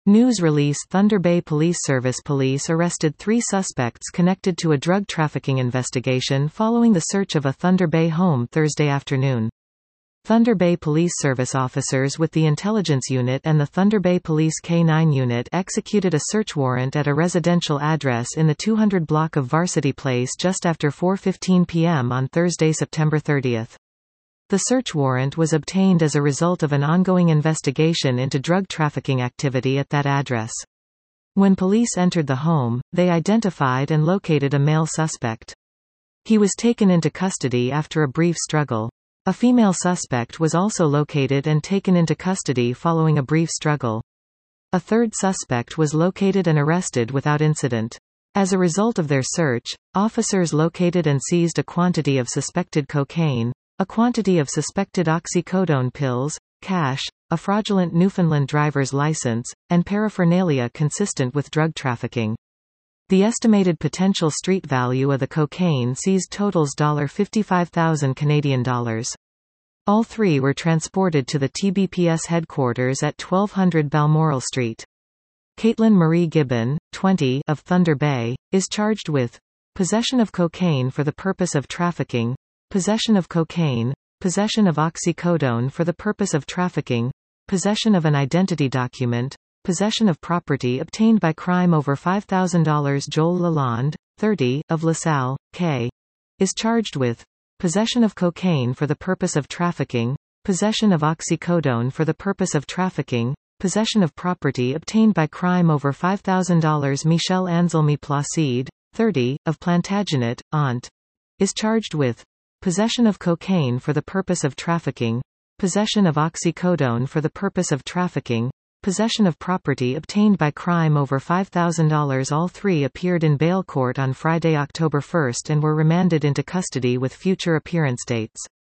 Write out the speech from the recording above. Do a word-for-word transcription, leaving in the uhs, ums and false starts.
News release Thunder Bay Police Service Police arrested three suspects connected to a drug trafficking investigation following the search of a Thunder Bay home Thursday afternoon. Thunder Bay Police Service officers with the Intelligence Unit and the Thunder Bay Police K nine Unit executed a search warrant at a residential address in the two hundred block of Varsity Place just after four fifteen p m on Thursday, September thirtieth. The search warrant was obtained as a result of an ongoing investigation into drug trafficking activity at that address. When police entered the home, they identified and located a male suspect. He was taken into custody after a brief struggle. A female suspect was also located and taken into custody following a brief struggle. A third suspect was located and arrested without incident. As a result of their search, officers located and seized a quantity of suspected cocaine, a quantity of suspected oxycodone pills, cash, a fraudulent Newfoundland driver's license, and paraphernalia consistent with drug trafficking. The estimated potential street value of the cocaine seized totals fifty-five thousand Canadian dollars. All three were transported to the T B P S headquarters at twelve hundred Balmoral Street. Caitlin Marie Gibbon, twenty, of Thunder Bay, is charged with possession of cocaine for the purpose of trafficking, possession of cocaine, possession of oxycodone for the purpose of trafficking, possession of an identity document, possession of property obtained by crime over five thousand dollars. Joel Lalonde, thirty, of LaSalle, K, is charged with possession of cocaine for the purpose of trafficking, possession of oxycodone for the purpose of trafficking, possession of property obtained by crime over five thousand dollars. Michelle Anselmi Placide, thirty, of Plantagenet, Aunt, is charged with possession of cocaine for the purpose of trafficking, possession of oxycodone for the purpose of trafficking, possession of property obtained by crime over five thousand dollars. All three appeared in bail court on Friday, October first and were remanded into custody with future appearance dates.